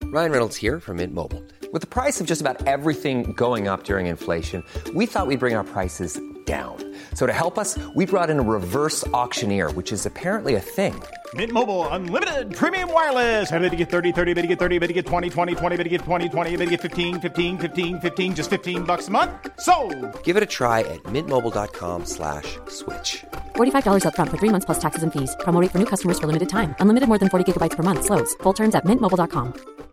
Ryan Reynolds here from Mint Mobile. With the price of just about everything going up during inflation, we thought we'd bring our prices down. So to help us, we brought in a reverse auctioneer, which is apparently a thing. Mint Mobile Unlimited Premium Wireless. How to get 30, 30, bit to get 30, bit to get 20, 20, 20, bit to get 20, 20, bit to get 15, 15, 15, 15, just $15 a month? Sold! Give it a try at mintmobile.com/switch. $45 up front for 3 months plus taxes and fees. Promo rate for new customers for limited time. Unlimited more than 40 gigabytes per month. Slows full terms at mintmobile.com.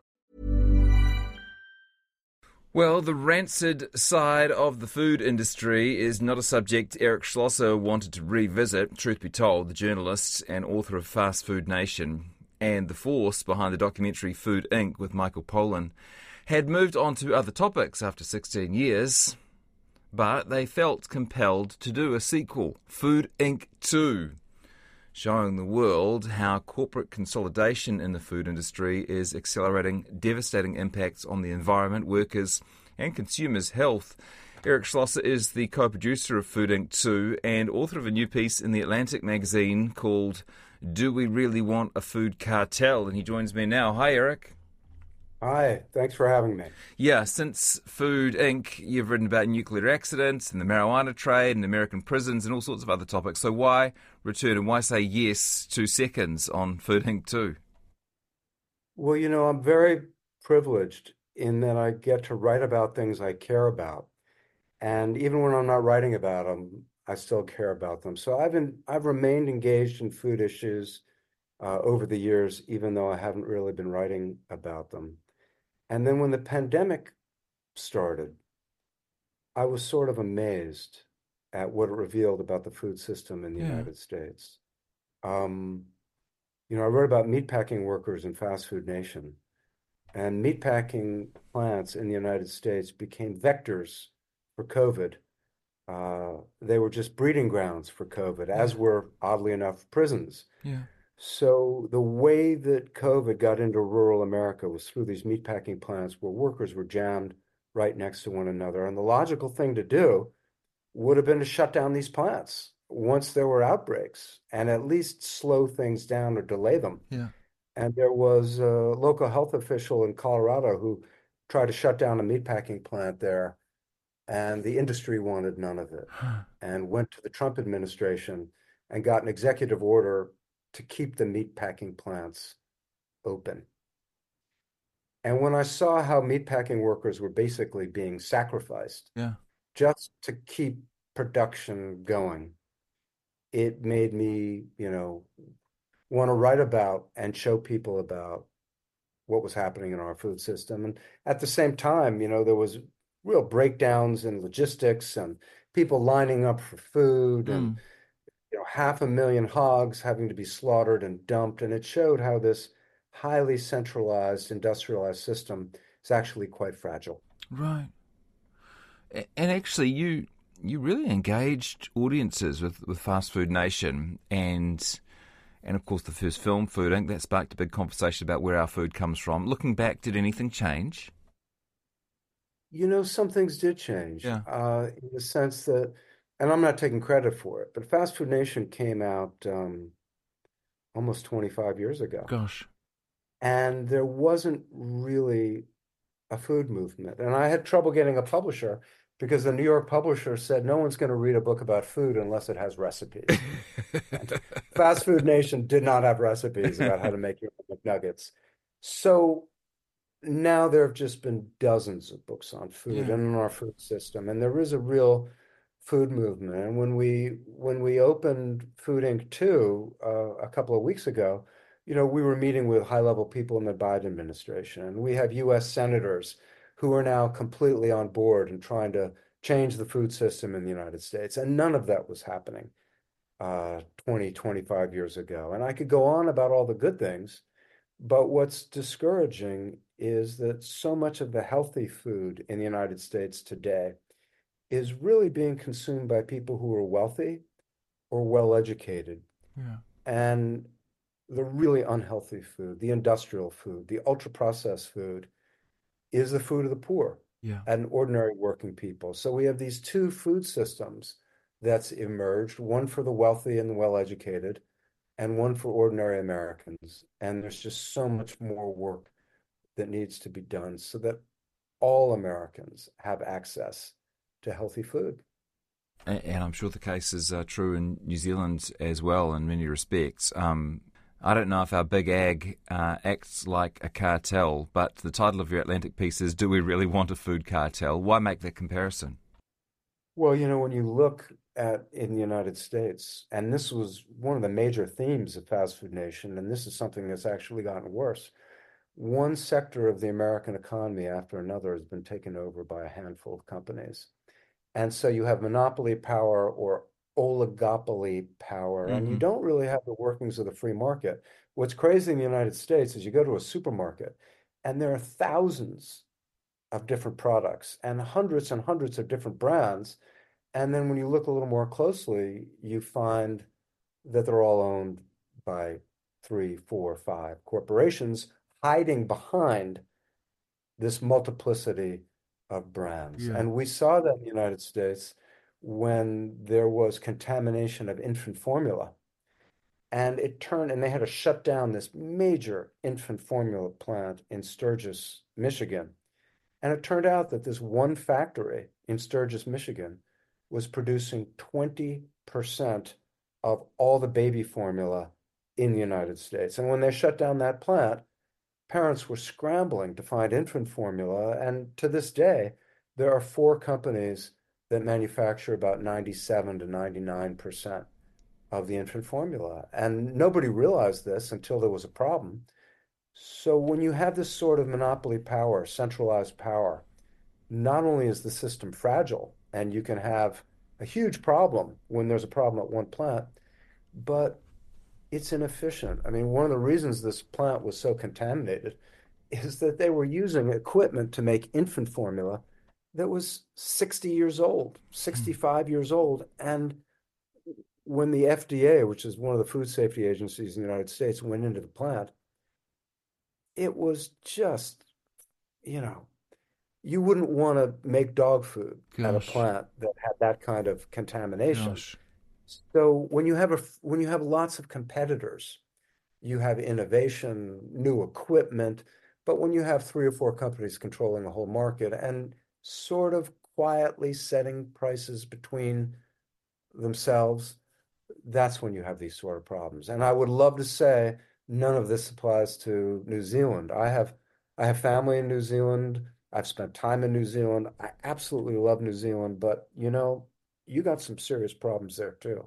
Well, the rancid side of the food industry is not a subject Eric Schlosser wanted to revisit. Truth be told, the journalist and author of Fast Food Nation and the force behind the documentary Food Inc. with Michael Pollan had moved on to other topics after 16 years, but they felt compelled to do a sequel, Food Inc. 2, showing the world how corporate consolidation in the food industry is accelerating devastating impacts on the environment, workers and consumers' health. Eric Schlosser is the co-producer of Food Inc. 2 and author of a new piece in The Atlantic magazine called Do We Really Want a Food Cartel? And he joins me now. Hi, Eric. Hi, thanks for having me. Yeah, since Food Inc., you've written about nuclear accidents and the marijuana trade and American prisons and all sorts of other topics. So why return and why say yes 2 seconds on Food Inc. 2? Well, I'm very privileged in that I get to write about things I care about. And even when I'm not writing about them, I still care about them. So I've remained engaged in food issues over the years, even though I haven't really been writing about them. And then when the pandemic started, I was sort of amazed at what it revealed about the food system in the United States. I wrote about meatpacking workers in Fast Food Nation, and meatpacking plants in the United States became vectors for COVID. They were just breeding grounds for COVID, as were, oddly enough, prisons. Yeah. So the way that COVID got into rural America was through these meatpacking plants where workers were jammed right next to one another. And the logical thing to do would have been to shut down these plants once there were outbreaks and at least slow things down or delay them. Yeah. And there was a local health official in Colorado who tried to shut down a meatpacking plant there, and the industry wanted none of it and went to the Trump administration and got an executive order to keep the meatpacking plants open. And when I saw how meatpacking workers were basically being sacrificed just to keep production going, it made me, want to write about and show people about what was happening in our food system. And at the same time, there was real breakdowns in logistics and people lining up for food and 500,000 hogs having to be slaughtered and dumped. And it showed how this highly centralized, industrialized system is actually quite fragile. Right. And actually, you really engaged audiences with Fast Food Nation and of course the first film, Food Inc., that sparked a big conversation about where our food comes from. Looking back, did anything change? Some things did change Yeah. in the sense that, and I'm not taking credit for it, but Fast Food Nation came out almost 25 years ago. Gosh. And there wasn't really a food movement. And I had trouble getting a publisher because the New York publisher said no one's going to read a book about food unless it has recipes. Fast Food Nation did not have recipes about how to make your McNuggets. So now there have just been dozens of books on food and on our food system. And there is a real food movement. And when we opened Food Inc. 2 a couple of weeks ago, we were meeting with high-level people in the Biden administration. And we have U.S. senators who are now completely on board and trying to change the food system in the United States. And none of that was happening 25 years ago. And I could go on about all the good things, but what's discouraging is that so much of the healthy food in the United States today is really being consumed by people who are wealthy or well-educated. Yeah. And the really unhealthy food, the industrial food, the ultra-processed food is the food of the poor and ordinary working people. So we have these two food systems that's emerged, one for the wealthy and the well-educated, and one for ordinary Americans. And there's just so much more work that needs to be done so that all Americans have access to healthy food. And I'm sure the case is true in New Zealand as well in many respects. I don't know if our big ag acts like a cartel, but the title of your Atlantic piece is, Do We Really Want a Food Cartel? Why make that comparison? Well, when you look at in the United States, and this was one of the major themes of Fast Food Nation, and this is something that's actually gotten worse. One sector of the American economy after another has been taken over by a handful of companies. And so you have monopoly power or oligopoly power, and you Mm-hmm. don't really have the workings of the free market. What's crazy in the United States is you go to a supermarket, and there are thousands of different products and hundreds of different brands. And then when you look a little more closely, you find that they're all owned by three, four, five corporations hiding behind this multiplicity of brands. Yeah. And we saw that in the United States when there was contamination of infant formula. And they had to shut down this major infant formula plant in Sturgis, Michigan. And it turned out that this one factory in Sturgis, Michigan, was producing 20% of all the baby formula in the United States. And when they shut down that plant, parents were scrambling to find infant formula. And to this day, there are four companies that manufacture about 97 to 99% of the infant formula. And nobody realized this until there was a problem. So when you have this sort of monopoly power, centralized power, not only is the system fragile, and you can have a huge problem when there's a problem at one plant, but it's inefficient. I mean, one of the reasons this plant was so contaminated is that they were using equipment to make infant formula that was 60 years old, 65 years old. And when the FDA, which is one of the food safety agencies in the United States, went into the plant, it was just, you know, you wouldn't want to make dog food at a Gosh, plant that had that kind of contamination. gosh. So when you have lots of competitors, you have innovation, new equipment, but when you have three or four companies controlling the whole market and sort of quietly setting prices between themselves, that's when you have these sort of problems. And I would love to say none of this applies to New Zealand. I have family in New Zealand. I've spent time in New Zealand. I absolutely love New Zealand, but you got some serious problems there too.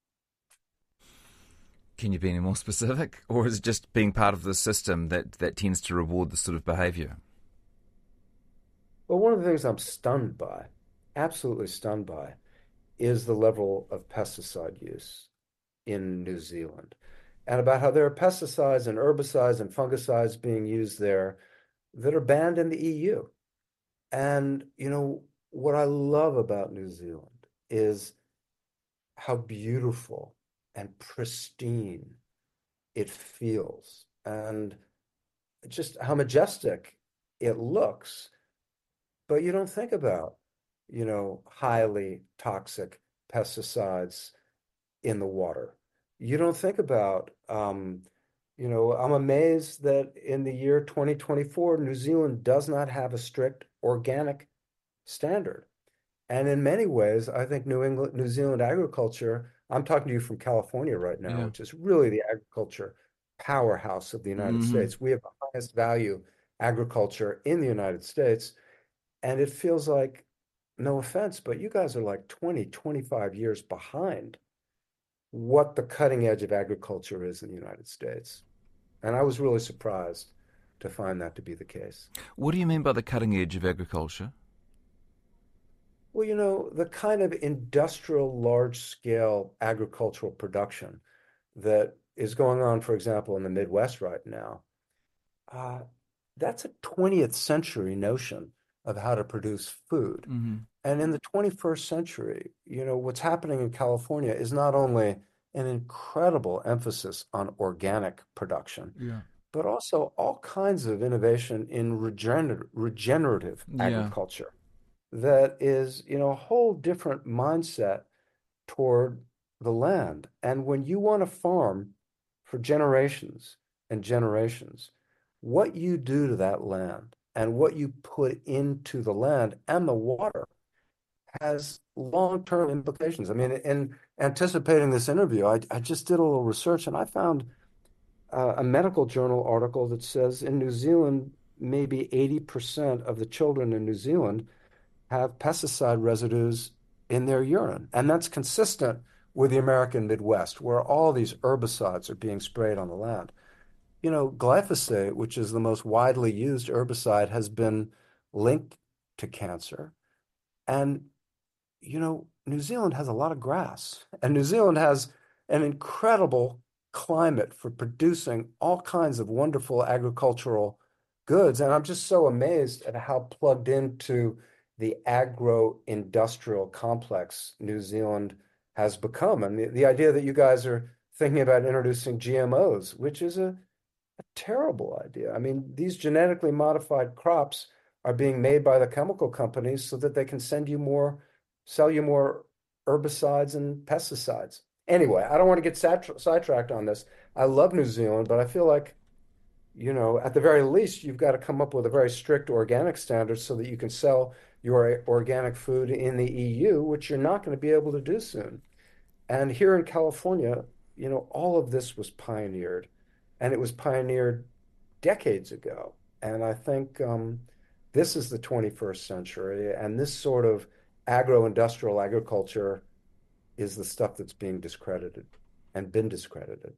Can you be any more specific? Or is it just being part of the system that tends to reward this sort of behaviour? Well, one of the things I'm stunned by, absolutely stunned by, is the level of pesticide use in New Zealand and about how there are pesticides and herbicides and fungicides being used there that are banned in the EU. And, what I love about New Zealand is how beautiful and pristine it feels and just how majestic it looks. But you don't think about, highly toxic pesticides in the water. You don't think about, I'm amazed that in the year 2024, New Zealand does not have a strict organic standard. And in many ways, I think New Zealand agriculture, I'm talking to you from California right now, Yeah. which is really the agriculture powerhouse of the United Hmm. States. We have the highest value agriculture in the United States. And it feels like, no offense, but you guys are like 20, 25 years behind what the cutting edge of agriculture is in the United States. And I was really surprised to find that to be the case. What do you mean by the cutting edge of agriculture? Well, the kind of industrial large scale agricultural production that is going on, for example, in the Midwest right now, uh, that's a 20th century notion of how to produce food. Hmm. And in the 21st century, what's happening in California is not only an incredible emphasis on organic production, Yeah. but also all kinds of innovation in regenerative Yeah. agriculture that is, a whole different mindset toward the land. And when you want to farm for generations and generations what you do to that land and what you put into the land and the water has long-term implications. I mean, in anticipating this interview, I just did a little research and I found a medical journal article that says in New Zealand, maybe 80% of the children in New Zealand have pesticide residues in their urine. And that's consistent with the American Midwest, where all these herbicides are being sprayed on the land. You know, glyphosate, which is the most widely used herbicide, has been linked to cancer. And, you know, New Zealand has a lot of grass, and New Zealand has an incredible climate for producing all kinds of wonderful agricultural goods. And I'm just so amazed at how plugged into the agro-industrial complex New Zealand has become. And the idea that you guys are thinking about introducing GMOs, which is a terrible idea. I mean, these genetically modified crops are being made by the chemical companies so that they can sell you more herbicides and pesticides. Anyway, I don't want to get sidetracked on this. I love New Zealand, but I feel like, you know, at the very least, you've got to come up with a very strict organic standard so that you can sell your organic food in the EU, which you're not going to be able to do soon. And here in California, you know, all of this was pioneered, and it was pioneered decades ago. And I think this is the 21st century, and this sort of agro-industrial agriculture is the stuff that's being discredited and been discredited.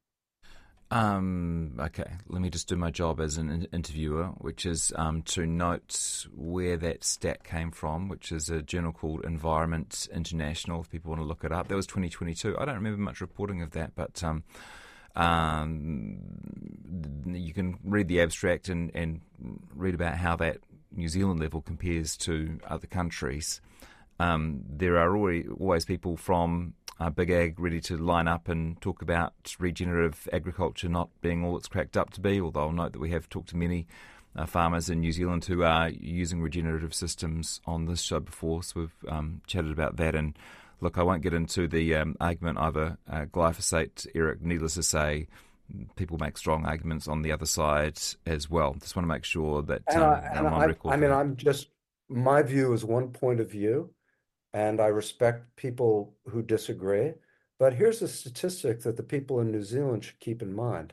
Okay, let me just do my job as an interviewer, which is to note where that stat came from, which is a journal called Environment International, if people want to look it up. That was 2022. I don't remember much reporting of that, but you can read the abstract and read about how that New Zealand level compares to other countries. There are always people from Big Ag ready to line up and talk about regenerative agriculture not being all it's cracked up to be, although I'll note that we have talked to many farmers in New Zealand who are using regenerative systems on this show before, so we've chatted about that. And look, I won't get into the argument over glyphosate, Eric. Needless to say, people make strong arguments on the other side as well. Just want to make sure that I'm on record. I mean, my view is one point of view, and I respect people who disagree. But here's a statistic that the people in New Zealand should keep in mind.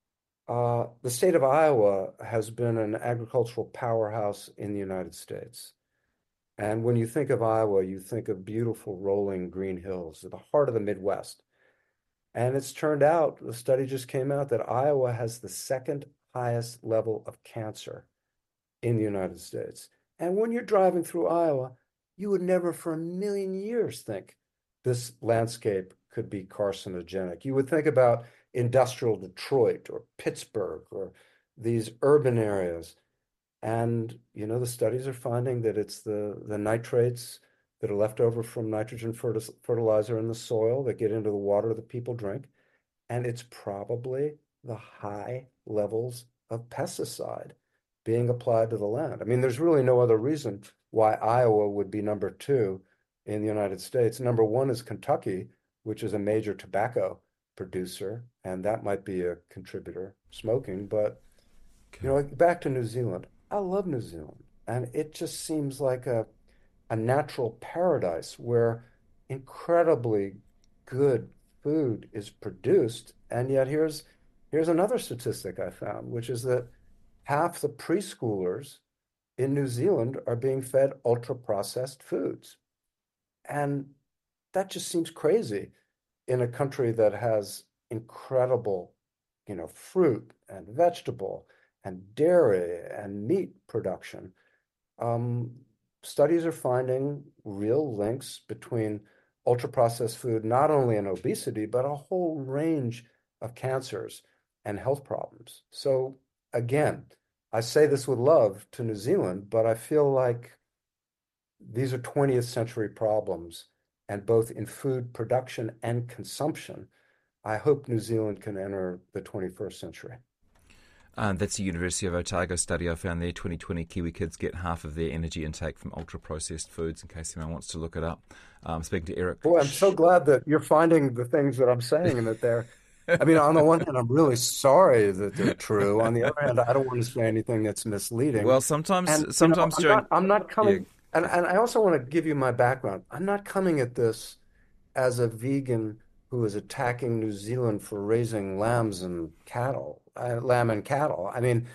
The state of Iowa has been an agricultural powerhouse in the United States. And when you think of Iowa, you think of beautiful rolling green hills at the heart of the Midwest. And it's turned out, the study just came out, that Iowa has the second highest level of cancer in the United States. And when you're driving through Iowa, you would never for a million years think this landscape could be carcinogenic. You would think about industrial Detroit or Pittsburgh or these urban areas. And, you know, the studies are finding that it's the nitrates that are left over from nitrogen fertilizer in the soil that get into the water that people drink. And it's probably the high levels of pesticide being applied to the land. I mean, there's really no other reason why Iowa would be number 2 in the United States. Number 1 is Kentucky, which is a major tobacco producer, and that might be a contributor, smoking. But, you know, back to New Zealand. I love New Zealand, and it just seems like a natural paradise where incredibly good food is produced. And yet here's another statistic I found, which is that half the preschoolers in New Zealand are being fed ultra-processed foods. And that just seems crazy in a country that has incredible, you know, fruit and vegetable and dairy and meat production. Studies are finding real links between ultra-processed food, not only in obesity, but a whole range of cancers and health problems. So again, I say this with love to New Zealand, but I feel like these are 20th century problems, and both in food production and consumption, I hope New Zealand can enter the 21st century. That's the University of Otago study I found there. 2020 Kiwi kids get half of their energy intake from ultra-processed foods, in case anyone wants to look it up. Speaking to Eric. Boy, I'm so glad that you're finding the things that I'm saying and that they're I mean, on the one hand, I'm really sorry that they're true. On the other hand, I don't want to say anything that's misleading. Well, And sometimes during I'm not yeah, coming, and I also want to give you my background. I'm not coming at this as a vegan who is attacking New Zealand for raising lamb and cattle. I mean,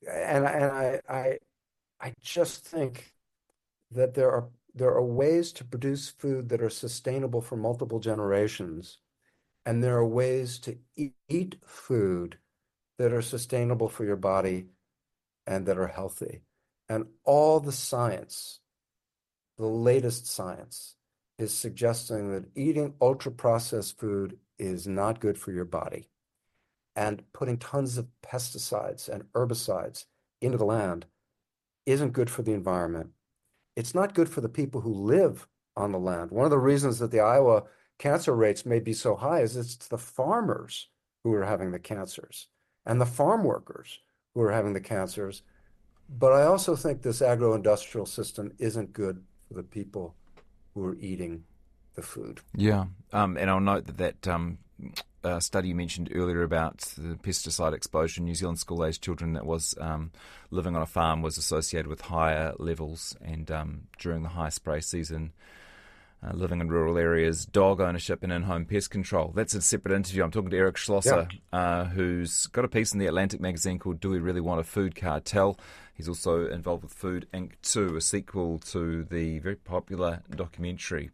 I just think that there are ways to produce food that are sustainable for multiple generations, and there are ways to eat food that are sustainable for your body and that are healthy. And all the science, the latest science, is suggesting that eating ultra-processed food is not good for your body. And putting tons of pesticides and herbicides into the land isn't good for the environment. It's not good for the people who live on the land. One of the reasons that the Iowa cancer rates may be so high is it's the farmers who are having the cancers and the farm workers who are having the cancers. But I also think this agro-industrial system isn't good for the people who are eating the food. yeah. And I'll note that study you mentioned earlier about the pesticide exposure in New Zealand school-aged children that was living on a farm was associated with higher levels, and during the high spray season, living in rural areas, dog ownership and in-home pest control. That's a separate interview. I'm talking to Eric Schlosser, who's got a piece in the Atlantic magazine called Do We Really Want a Food Cartel? He's also involved with Food Inc. 2, a sequel to the very popular documentary.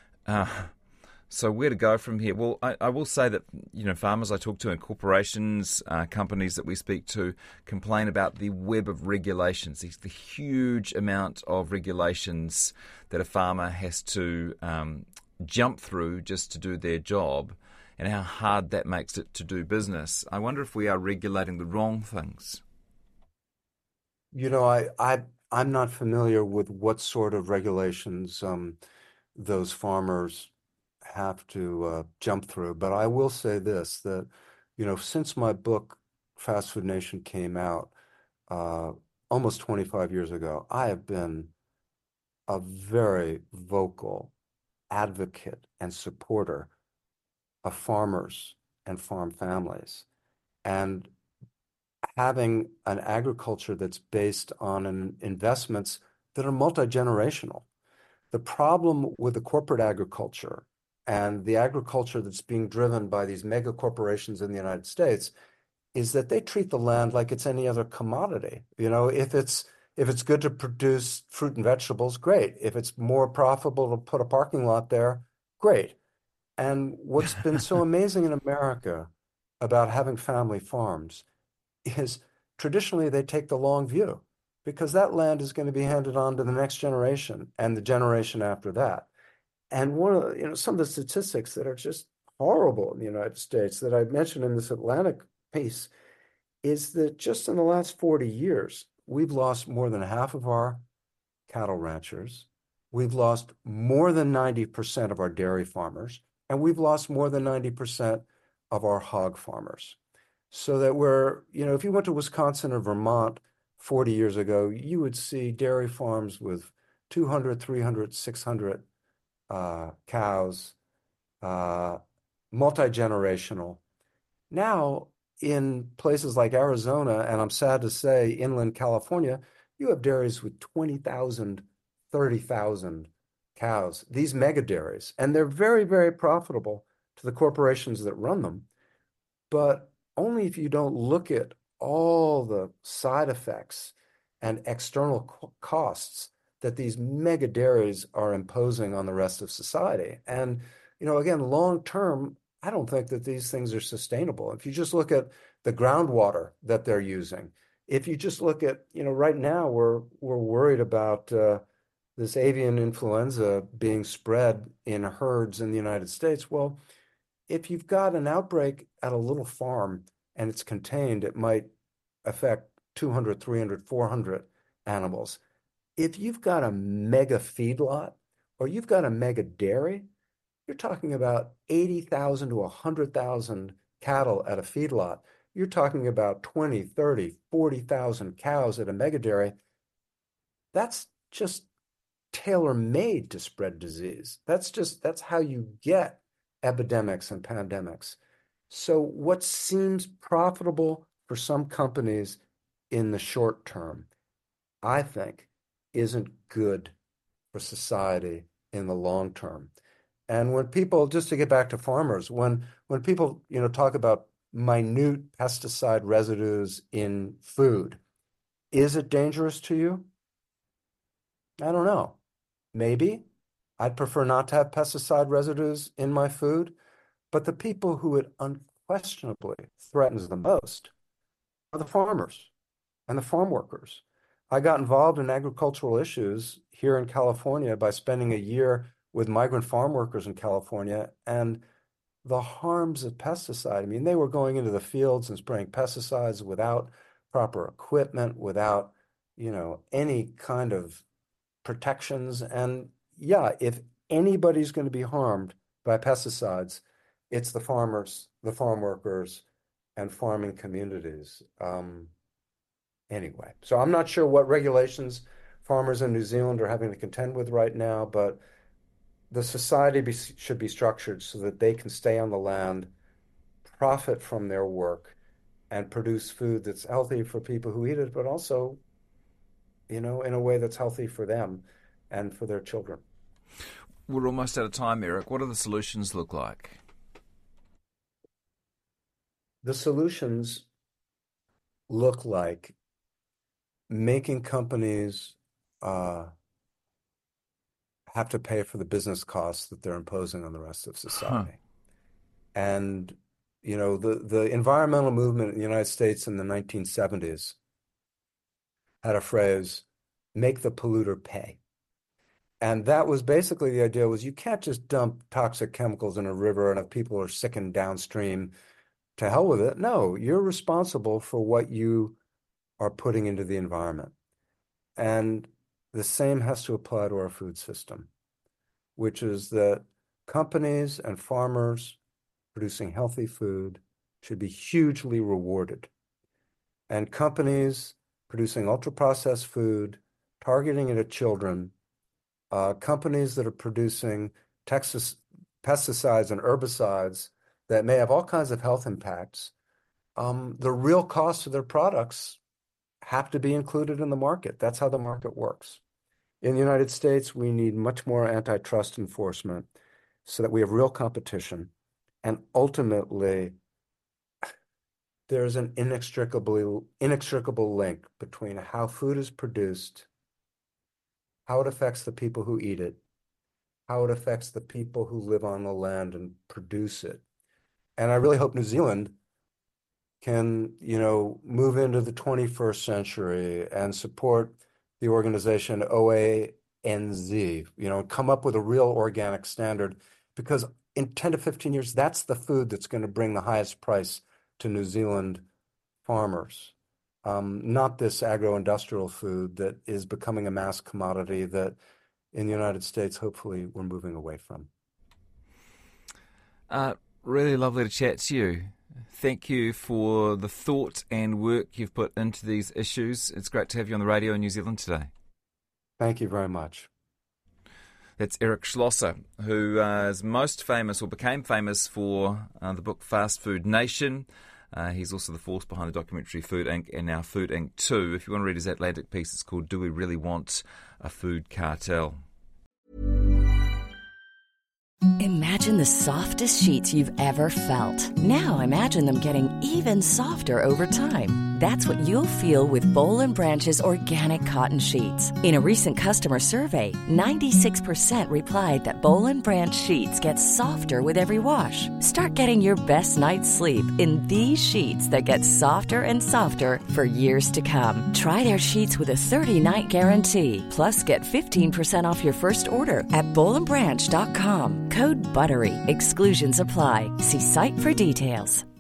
So where to go from here? Well, I will say that, farmers I talk to and corporations, companies that we speak to complain about the web of regulations, the huge amount of regulations that a farmer has to jump through just to do their job, and how hard that makes it to do business. I wonder if we are regulating the wrong things. I'm not familiar with what sort of regulations those farmers have to jump through. But I will say this, that, since my book, Fast Food Nation, came out uh, almost 25 years ago, I have been a very vocal advocate and supporter of farmers and farm families. And having an agriculture that's based on investments that are multi-generational. The problem with the corporate agriculture and the agriculture that's being driven by these mega corporations in the United States is that they treat the land like it's any other commodity. If it's good to produce fruit and vegetables, great. If it's more profitable to put a parking lot there, great. And what's been so amazing in America about having family farms is traditionally they take the long view because that land is going to be handed on to the next generation and the generation after that. And one of some of the statistics that are just horrible in the United States that I mentioned in this Atlantic piece is that just in the last 40 years, we've lost more than half of our cattle ranchers. We've lost more than 90% of our dairy farmers, and we've lost more than 90% of our hog farmers. So that if you went to Wisconsin or Vermont 40 years ago, you would see dairy farms with 200, 300, 600 cows, multi-generational. Now, in places like Arizona, and I'm sad to say inland California, you have dairies with 20,000, 30,000 cows, these mega dairies, and they're very, very profitable to the corporations that run them. But only if you don't look at all the side effects and external costs that these mega dairies are imposing on the rest of society. And, again, long term, I don't think that these things are sustainable. If you just look at the groundwater that they're using, if you just look at, right now we're worried about this avian influenza being spread in herds in the United States. Well, if you've got an outbreak at a little farm and it's contained, it might affect 200, 300, 400 animals. If you've got a mega feedlot or you've got a mega dairy, you're talking about 80,000 to 100,000 cattle at a feedlot. You're talking about 20, 30, 40,000 cows at a mega dairy. That's just tailor-made to spread disease. That's how you get epidemics and pandemics. So what seems profitable for some companies in the short term, I think, isn't good for society in the long term. And when people, just to get back to farmers, when people, talk about minute pesticide residues in food, is it dangerous to you? I don't know. Maybe. I'd prefer not to have pesticide residues in my food, but the people who it unquestionably threatens the most are the farmers and the farm workers. I got involved in agricultural issues here in California by spending a year with migrant farm workers in California, and the harms of pesticide. I mean, they were going into the fields and spraying pesticides without proper equipment, without, any kind of protections. And yeah, if anybody's going to be harmed by pesticides, it's the farmers, the farm workers, and farming communities. Anyway, so I'm not sure what regulations farmers in New Zealand are having to contend with right now, but the society should be structured so that they can stay on the land, profit from their work, and produce food that's healthy for people who eat it, but also, in a way that's healthy for them and for their children. We're almost out of time, Eric. What do the solutions look like? The solutions look like making companies have to pay for the business costs that they're imposing on the rest of society. And, the environmental movement in the United States in the 1970s had a phrase, make the polluter pay. And that was basically the idea was you can't just dump toxic chemicals in a river and if people are sickened downstream, to hell with it. No, you're responsible for what you are putting into the environment. And the same has to apply to our food system, which is that companies and farmers producing healthy food should be hugely rewarded. And companies producing ultra-processed food, targeting it at children, companies that are producing pesticides and herbicides that may have all kinds of health impacts, the real cost of their products have to be included in the market. That's how the market works. In the United States, we need much more antitrust enforcement so that we have real competition. And ultimately, there's an inextricable link between how food is produced, how it affects the people who eat it, how it affects the people who live on the land and produce it. And I really hope New Zealand can, move into the 21st century and support the organization OANZ, come up with a real organic standard, because in 10 to 15 years, that's the food that's going to bring the highest price to New Zealand farmers, not this agro-industrial food that is becoming a mass commodity that in the United States, hopefully, we're moving away from. Really lovely to chat to you. Thank you for the thought and work you've put into these issues. It's great to have you on the radio in New Zealand today. Thank you very much. That's Eric Schlosser, who is most famous or became famous for the book Fast Food Nation. He's also the force behind the documentary Food Inc. and now Food Inc. 2. If you want to read his Atlantic piece, it's called Do We Really Want a Food Cartel? Imagine the softest sheets you've ever felt. Now imagine them getting even softer over time. That's what you'll feel with Boll & Branch's organic cotton sheets. In a recent customer survey, 96% replied that Boll & Branch sheets get softer with every wash. Start getting your best night's sleep in these sheets that get softer and softer for years to come. Try their sheets with a 30-night guarantee. Plus, get 15% off your first order at bollandbranch.com. Code BUTTERY. Exclusions apply. See site for details.